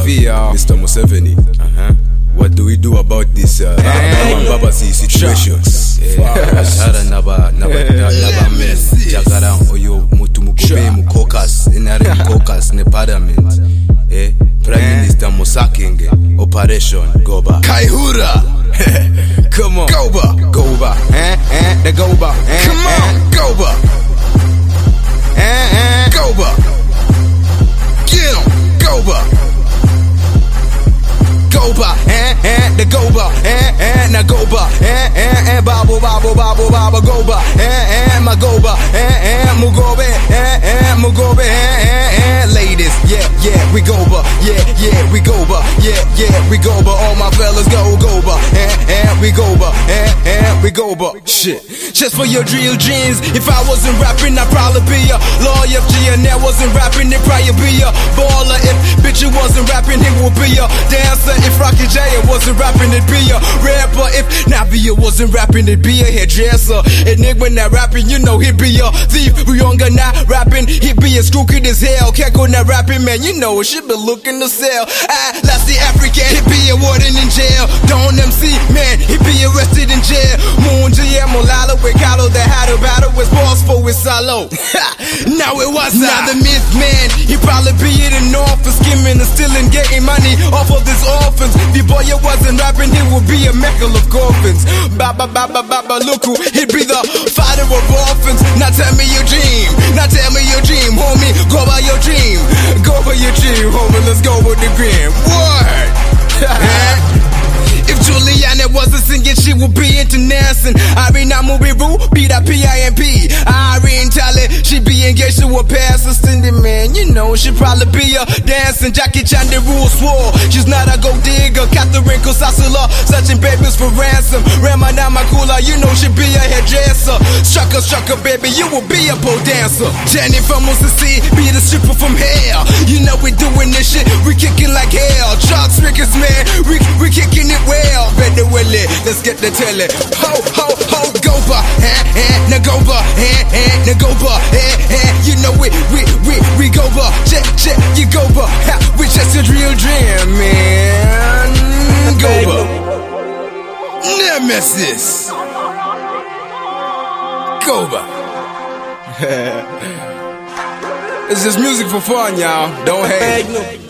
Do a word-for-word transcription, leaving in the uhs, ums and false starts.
V, y'all. Mister Museveni. Uh-huh. What do we do about this uh, Eh, Babasi situations? Jara naba naba naba men jagara oyo mutu mugobe mu caucus inare mu caucus ne parliament. Eh, Prime Minister Musakinge Operation Goba. Kaihura. Come on, Goba. Goba. Eh, eh, the Goba. Eh, Come on, eh, Goba. eh, eh. Goba. Get him, Goba. Goba, eh, eh, the Goba, eh, eh, na Goba, eh, eh, eh, babu, babu, babu, babu, Goba, eh, eh, my Goba, eh, eh, Mugobe, eh, eh, Mugobe, eh, eh, eh, ladies, yeah, yeah, we Goba, yeah, yeah, we Goba, yeah, yeah, we Goba, all my fellas go Goba, eh, eh, we Goba, eh, eh, we Goba, shit, just for your drill jeans, if I wasn't rapping, I'd probably be a lawyer, G and I wasn't rapping, it probably be a baller, if bitch you wasn't rapping, he would be a dancer. If Rocky J wasn't rapping, it'd be a rapper. If Navia wasn't rapping, it'd be a hairdresser. And nigga when not rapping, you know he'd be a thief. Younger not rapping, he'd be a screw kid as hell. Keko not rapping, man, you know she been looking to sell. I last the African, he'd be a warden in jail. Don't M C, man, he'd be arrested in jail. Moon G M Molala with Carlo that had a battle with boss for with Salo. Now it was not the myth, man. He'd probably be in the north for skimming and stealing, getting money off of this orphans. The boy you wasn't rapping, he would be a meckle of coffins. Baba baba baba Luku, he'd be the father of orphans. Now tell me your dream, now tell me your dream, homie. Go by your dream, go by your dream, homie. Let's go with the green. Word. If Juliana wasn't singing, she would be into dancing. Irene Mubiru, be that P I M P. Irene Talley, she be engaged to a pastor. Cindy, man, you know she probably be a dancing. Jackie Chan, the rule swore she's not a gold digger. Catherine Kosasula, searching babies for ransom. Ramana Makula, you know she be a hairdresser. Strucker, strucker, baby, you will be a pole dancer. Jenny from Musisi, be the stripper from hell. You know we doing this shit, we kicking like hell. Chucks, Rickers, man, we, we kicking it well. Better Willie, let's get the telly. Ho, ho, ho, Goba, eh, eh, Nagoba, eh, eh, Nagoba, eh, eh. You know we, we, we, we Goba, check, check, you Goba. Ha, we just a real dream, man. Goba. Nemesis. Goba. It's just music for fun, y'all. Don't hate.